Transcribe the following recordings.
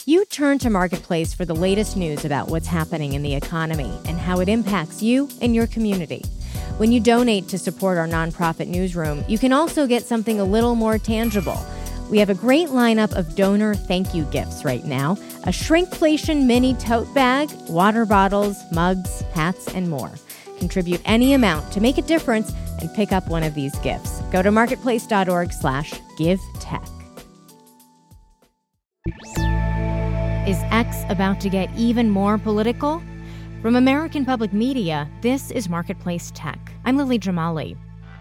You turn to Marketplace for the latest news about what's happening in the economy and how it impacts you and your community. When you donate to support our nonprofit newsroom, you can also get something a little more tangible. We have a great lineup of donor thank you gifts right now: a shrinkflation mini tote bag, water bottles, mugs, hats, and more. Contribute any amount to make a difference and pick up one of these gifts. Go to marketplace.org/givetech. Is X about to get even more political? From American Public Media, this is Marketplace Tech. I'm Lily Jamali.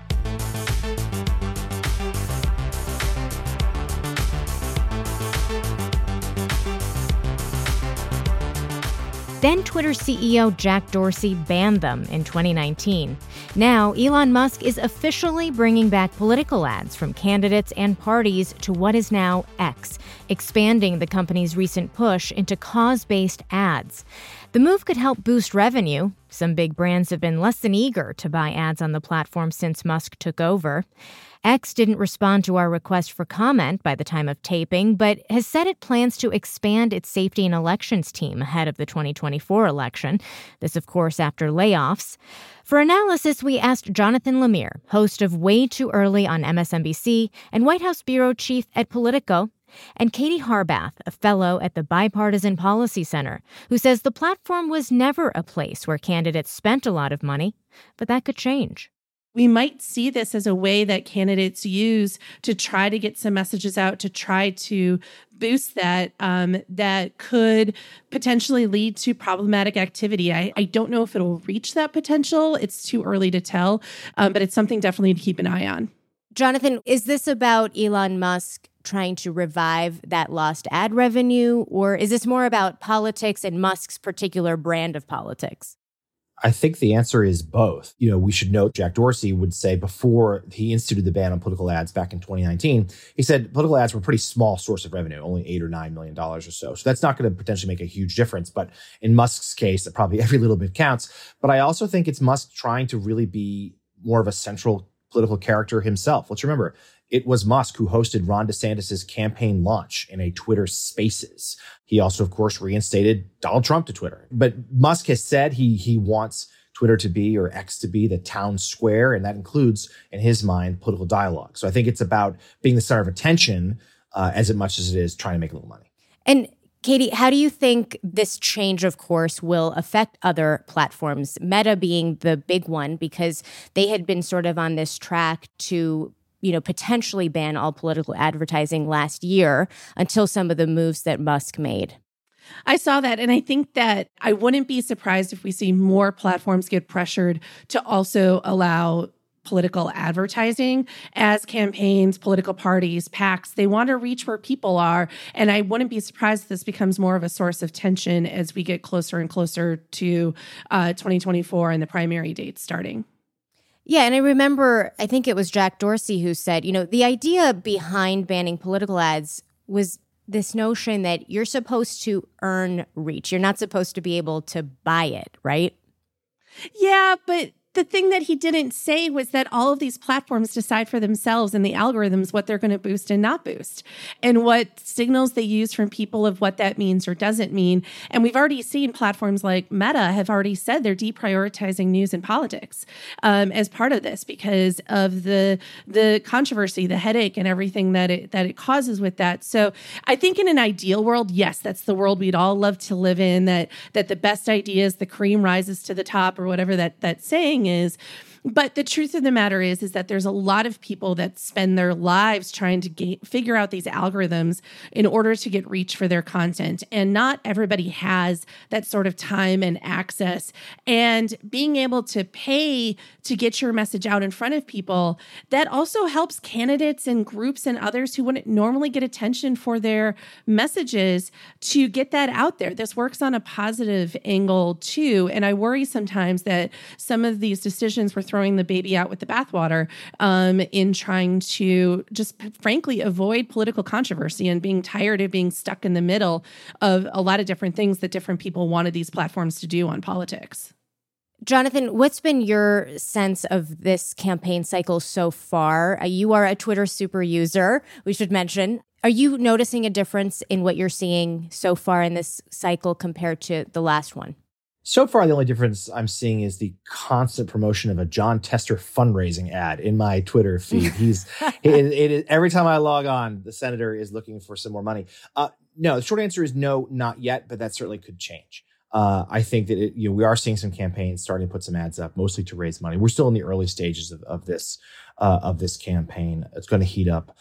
Then Twitter CEO Jack Dorsey banned them in 2019. Now, Elon Musk is officially bringing back political ads from candidates and parties to what is now X, expanding the company's recent push into cause-based ads. The move could help boost revenue. Some big brands have been less than eager to buy ads on the platform since Musk took over. X didn't respond to our request for comment by the time of taping, but has said it plans to expand its safety and elections team ahead of the 2024 election. This, of course, after layoffs. For analysis, we asked Jonathan Lemire, host of Way Too Early on MSNBC and White House bureau chief at Politico, and Katie Harbath, a fellow at the Bipartisan Policy Center, who says the platform was never a place where candidates spent a lot of money, but that could change. We might see this as a way that candidates use to try to get some messages out, to try to boost that, that could potentially lead to problematic activity. I don't know if it'll reach that potential. It's too early to tell, but it's something definitely to keep an eye on. Jonathan, is this about Elon Musk trying to revive that lost ad revenue, or is this more about politics and Musk's particular brand of politics? I think the answer is both. We should note Jack Dorsey would say before he instituted the ban on political ads back in 2019, he said political ads were a pretty small source of revenue, only $8 or $9 million or so. So that's not going to potentially make a huge difference. But in Musk's case, probably every little bit counts. But I also think it's Musk trying to really be more of a central political character himself. Let's remember, it was Musk who hosted Ron DeSantis' campaign launch in a Twitter Spaces. He also, of course, reinstated Donald Trump to Twitter. But Musk has said he wants Twitter to be, or X to be, the town square, and that includes, in his mind, political dialogue. So I think it's about being the center of attention as much as it is trying to make a little money. And Katie, how do you think this change of course will affect other platforms, Meta being the big one, because they had been sort of on this track to potentially ban all political advertising last year until some of the moves that Musk made? I saw that, and I think that I wouldn't be surprised if we see more platforms get pressured to also allow political advertising as campaigns, political parties, PACs. They want to reach where people are, and I wouldn't be surprised if this becomes more of a source of tension as we get closer and closer to 2024 and the primary dates starting. Yeah, and I remember, I think it was Jack Dorsey who said, the idea behind banning political ads was this notion that you're supposed to earn reach. You're not supposed to be able to buy it, right? Yeah, but the thing that he didn't say was that all of these platforms decide for themselves and the algorithms what they're going to boost and not boost, and what signals they use from people of what that means or doesn't mean. And we've already seen platforms like Meta have already said they're deprioritizing news and politics as part of this because of the controversy, the headache, and everything that it causes with that. So I think in an ideal world, yes, that's the world we'd all love to live in, that the best ideas, the cream rises to the top, or whatever that saying is. But the truth of the matter is that there's a lot of people that spend their lives trying to figure out these algorithms in order to get reach for their content. And not everybody has that sort of time and access. And being able to pay to get your message out in front of people, that also helps candidates and groups and others who wouldn't normally get attention for their messages to get that out there. This works on a positive angle too. And I worry sometimes that some of these decisions were throwing the baby out with the bathwater in trying to just frankly avoid political controversy and being tired of being stuck in the middle of a lot of different things that different people wanted these platforms to do on politics. Jonathan, what's been your sense of this campaign cycle so far? You are a Twitter super user, we should mention. Are you noticing a difference in what you're seeing so far in this cycle compared to the last one? So far, the only difference I'm seeing is the constant promotion of a Jon Tester fundraising ad in my Twitter feed. Every time I log on, the senator is looking for some more money. No, the short answer is no, not yet, but that certainly could change. I think that we are seeing some campaigns starting to put some ads up, mostly to raise money. We're still in the early stages of this campaign. It's going to heat up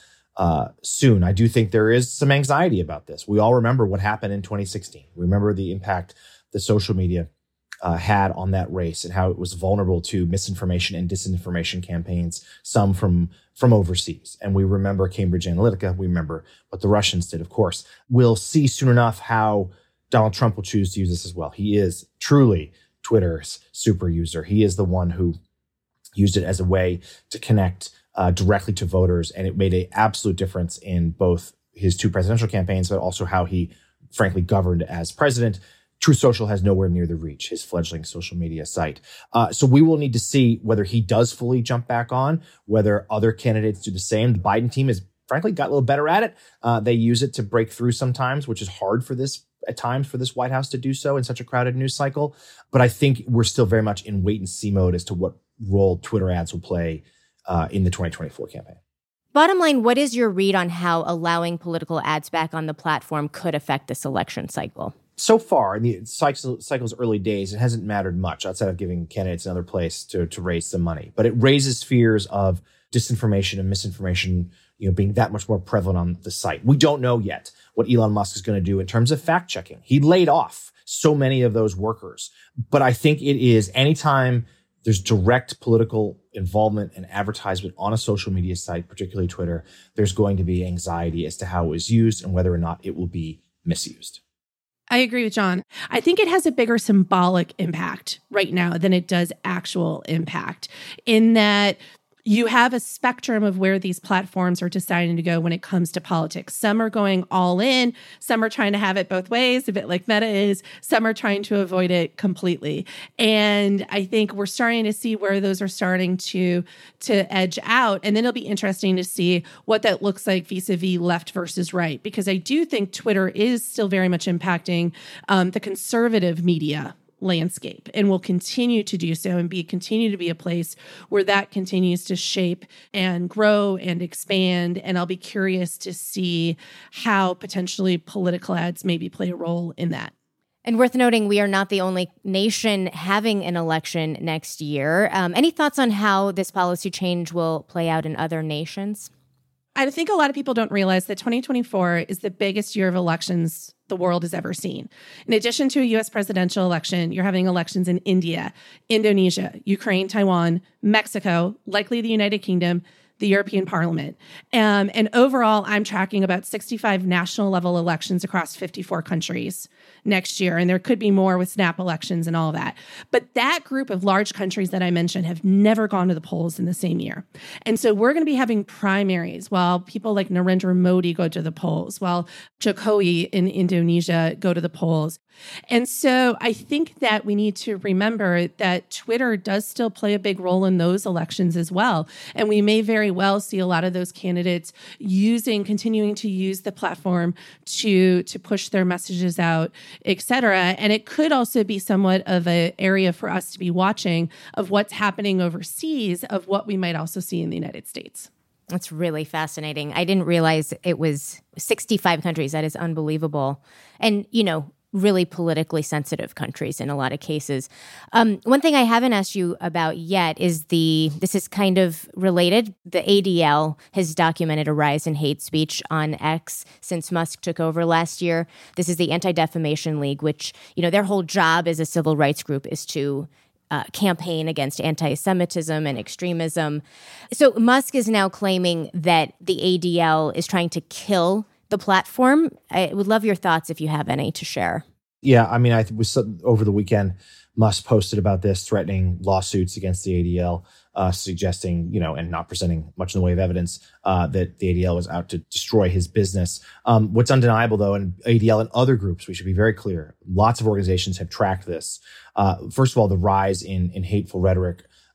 soon. I do think there is some anxiety about this. We all remember what happened in 2016. We remember the impact the social media had on that race and how it was vulnerable to misinformation and disinformation campaigns, some from overseas. And we remember Cambridge Analytica. We remember what the Russians did, of course. We'll see soon enough how Donald Trump will choose to use this as well. He is truly Twitter's super user. He is the one who used it as a way to connect directly to voters. And it made an absolute difference in both his two presidential campaigns, but also how he frankly governed as president. Truth Social has nowhere near the reach, his fledgling social media site. So we will need to see whether he does fully jump back on, whether other candidates do the same. The Biden team has frankly got a little better at it. They use it to break through sometimes, which is hard at times for this White House to do so in such a crowded news cycle. But I think we're still very much in wait and see mode as to what role Twitter ads will play in the 2024 campaign. Bottom line, what is your read on how allowing political ads back on the platform could affect this election cycle? So far, in the cycle's early days, it hasn't mattered much outside of giving candidates another place to raise some money. But it raises fears of disinformation and misinformation, being that much more prevalent on the site. We don't know yet what Elon Musk is going to do in terms of fact checking. He laid off so many of those workers. But I think it is anytime there's direct political involvement and advertisement on a social media site, particularly Twitter, there's going to be anxiety as to how it was used and whether or not it will be misused. I agree with John. I think it has a bigger symbolic impact right now than it does actual impact, in that you have a spectrum of where these platforms are deciding to go when it comes to politics. Some are going all in. Some are trying to have it both ways, a bit like Meta is. Some are trying to avoid it completely. And I think we're starting to see where those are starting to edge out. And then it'll be interesting to see what that looks like vis-a-vis left versus right, because I do think Twitter is still very much impacting the conservative media landscape and will continue to do so and continue to be a place where that continues to shape and grow and expand. And I'll be curious to see how potentially political ads maybe play a role in that. And worth noting, we are not the only nation having an election next year. Any thoughts on how this policy change will play out in other nations? I think a lot of people don't realize that 2024 is the biggest year of elections the world has ever seen. In addition to a U.S. presidential election, you're having elections in India, Indonesia, Ukraine, Taiwan, Mexico, likely the United Kingdom, the European Parliament. And overall, I'm tracking about 65 national level elections across 54 countries next year. And there could be more with snap elections and all of that. But that group of large countries that I mentioned have never gone to the polls in the same year. And so we're going to be having primaries while people like Narendra Modi go to the polls, while Jokowi in Indonesia go to the polls. And so I think that we need to remember that Twitter does still play a big role in those elections as well. And we may very well see a lot of those candidates continuing to use the platform to push their messages out, et cetera. And it could also be somewhat of an area for us to be watching of what's happening overseas, of what we might also see in the United States. That's really fascinating. I didn't realize it was 65 countries. That is unbelievable. And, really politically sensitive countries in a lot of cases. One thing I haven't asked you about yet is this is kind of related. The ADL has documented a rise in hate speech on X since Musk took over last year. This is the Anti-Defamation League, which, their whole job as a civil rights group is to campaign against anti-Semitism and extremism. So Musk is now claiming that the ADL is trying to kill the platform. I would love your thoughts if you have any to share. Yeah, I mean, over the weekend, Musk posted about this, threatening lawsuits against the ADL, suggesting, and not presenting much in the way of evidence, that the ADL was out to destroy his business. What's undeniable, though, and ADL and other groups, we should be very clear, lots of organizations have tracked this. First of all, the rise in hateful rhetoric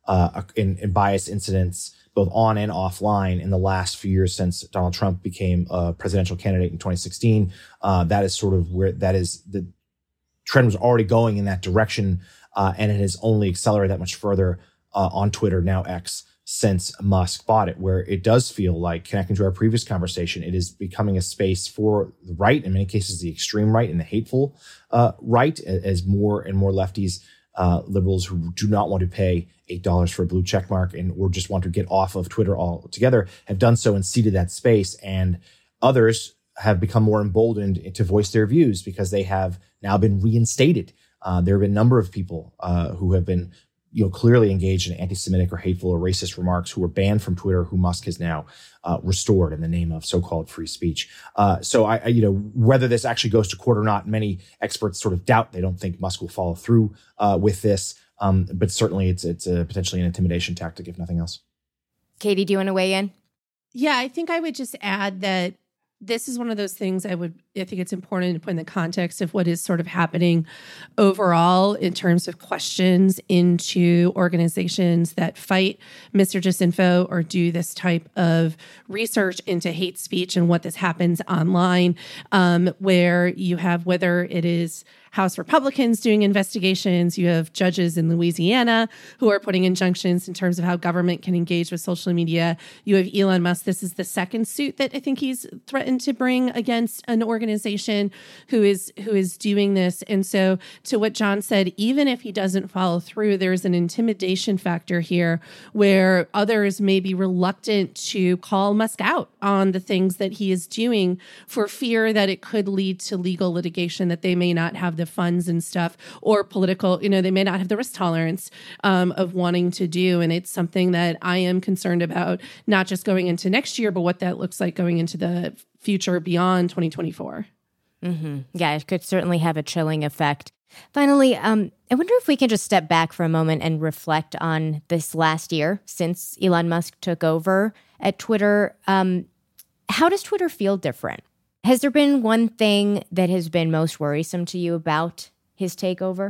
in bias incidents, both on and offline, in the last few years since Donald Trump became a presidential candidate in 2016. That is sort of where the trend was already going in that direction, and it has only accelerated that much further on Twitter, now X, since Musk bought it, where it does feel like, connecting to our previous conversation, it is becoming a space for the right, in many cases the extreme right and the hateful right, as more and more lefties, liberals who do not want to pay $8 for a blue check mark or just want to get off of Twitter altogether, have done so and ceded that space. And others have become more emboldened to voice their views because they have now been reinstated. There have been a number of people who have been clearly engaged in anti-Semitic or hateful or racist remarks who were banned from Twitter, who Musk has now restored in the name of so-called free speech. So I whether this actually goes to court or not, many experts sort of doubt. They don't think Musk will follow through with this. But certainly it's potentially an intimidation tactic, if nothing else. Katie, do you want to weigh in? Yeah, I think I would just add that this is one of those things I think it's important to put in the context of what is sort of happening overall in terms of questions into organizations that fight misdisinfo or do this type of research into hate speech and what this happens online, where you have, whether it is House Republicans doing investigations, you have judges in Louisiana who are putting injunctions in terms of how government can engage with social media. You have Elon Musk. This is the second suit that I think he's threatened to bring against an organization who is doing this. And so, to what John said, even if he doesn't follow through, there's an intimidation factor here where others may be reluctant to call Musk out on the things that he is doing for fear that it could lead to legal litigation, that they may not have the funds and stuff, or political, they may not have the risk tolerance of wanting to do. And it's something that I am concerned about, not just going into next year, but what that looks like going into the future beyond 2024. Mm-hmm. Yeah, it could certainly have a chilling effect. Finally, I wonder if we can just step back for a moment and reflect on this last year since Elon Musk took over at Twitter. How does Twitter feel different? Has there been one thing that has been most worrisome to you about his takeover?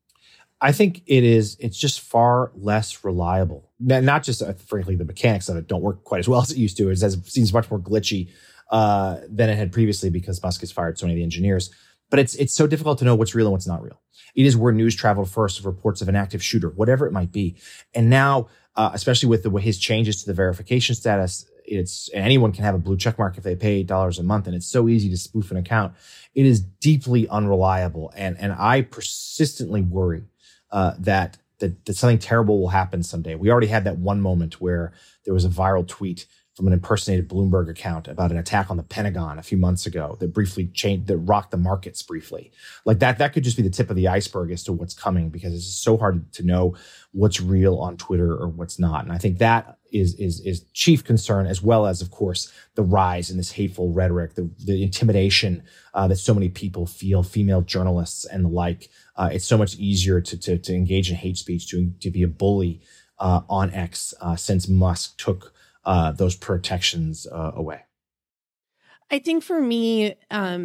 I think it's just far less reliable. Not just, frankly, the mechanics of it don't work quite as well as it used to. It seems much more glitchy than it had previously because Musk has fired so many of the engineers. But it's so difficult to know what's real and what's not real. It is where news traveled first of reports of an active shooter, whatever it might be. And now, especially with his changes to the verification status, anyone can have a blue check mark if they pay $8 a month, and it's so easy to spoof an account. It is deeply unreliable, and I persistently worry that something terrible will happen someday. We already had that one moment where there was a viral tweet from an impersonated Bloomberg account about an attack on the Pentagon a few months ago that rocked the markets briefly. Like that could just be the tip of the iceberg as to what's coming, because it's just so hard to know what's real on Twitter or what's not. And I think that is chief concern, as well as, of course, the rise in this hateful rhetoric, the intimidation that so many people feel, female journalists and the like. It's so much easier to engage in hate speech, to be a bully on X since Musk took those protections away. I think for me,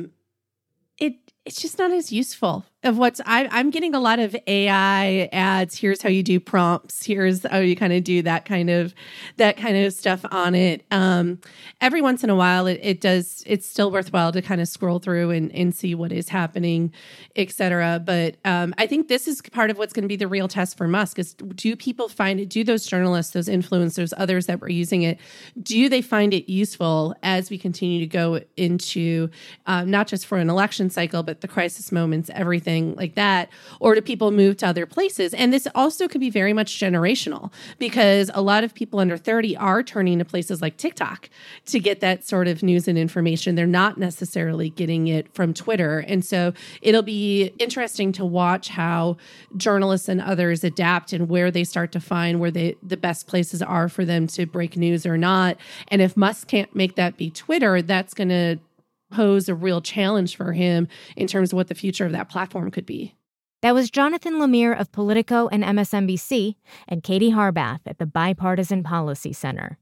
it's just not as useful. I'm getting a lot of AI ads. Here's how you do prompts. Here's how you kind of do that kind of stuff on it. Every once in a while, it's still worthwhile to kind of scroll through and see what is happening, et cetera. But I think this is part of what's going to be the real test for Musk is, do people find it? Do those journalists, those influencers, others that were using it, do they find it useful as we continue to go into not just for an election cycle, but the crisis moments, everything like that, or do people move to other places? And this also could be very much generational, because a lot of people under 30 are turning to places like TikTok to get that sort of news and information. They're not necessarily getting it from Twitter. And so it'll be interesting to watch how journalists and others adapt and where they start to find where the best places are for them to break news or not. And if Musk can't make that be Twitter, that's going to pose a real challenge for him in terms of what the future of that platform could be. That was Jonathan Lemire of Politico and MSNBC, and Katie Harbath at the Bipartisan Policy Center.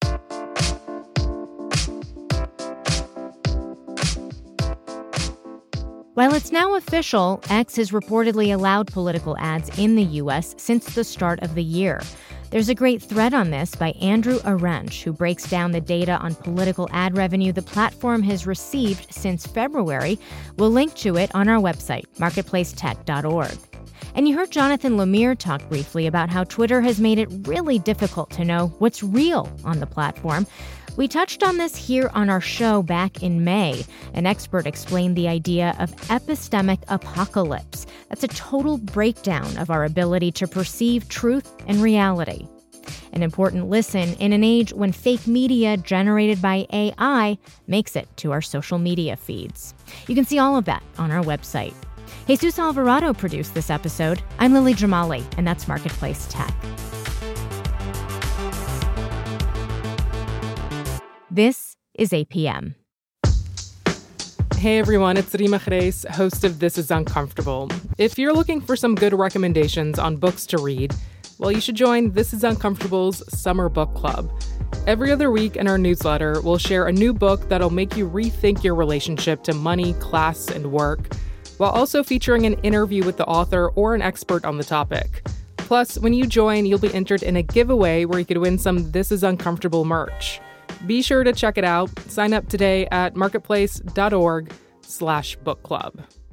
While it's now official, X has reportedly allowed political ads in the U.S. since the start of the year. There's a great thread on this by Andrew Arench, who breaks down the data on political ad revenue the platform has received since February. We'll link to it on our website, marketplacetech.org. And you heard Jonathan Lemire talk briefly about how Twitter has made it really difficult to know what's real on the platform. We touched on this here on our show back in May. An expert explained the idea of epistemic apocalypse. That's a total breakdown of our ability to perceive truth and reality. An important listen in an age when fake media generated by AI makes it to our social media feeds. You can see all of that on our website. Jesus Alvarado produced this episode. I'm Lily Jamali, and that's Marketplace Tech. This is APM. Hey everyone, it's Rima Khreis, host of This Is Uncomfortable. If you're looking for some good recommendations on books to read, well, you should join This Is Uncomfortable's Summer Book Club. Every other week in our newsletter, we'll share a new book that'll make you rethink your relationship to money, class, and work, while also featuring an interview with the author or an expert on the topic. Plus, when you join, you'll be entered in a giveaway where you could win some This Is Uncomfortable merch. Be sure to check it out. Sign up today at marketplace.org/book club.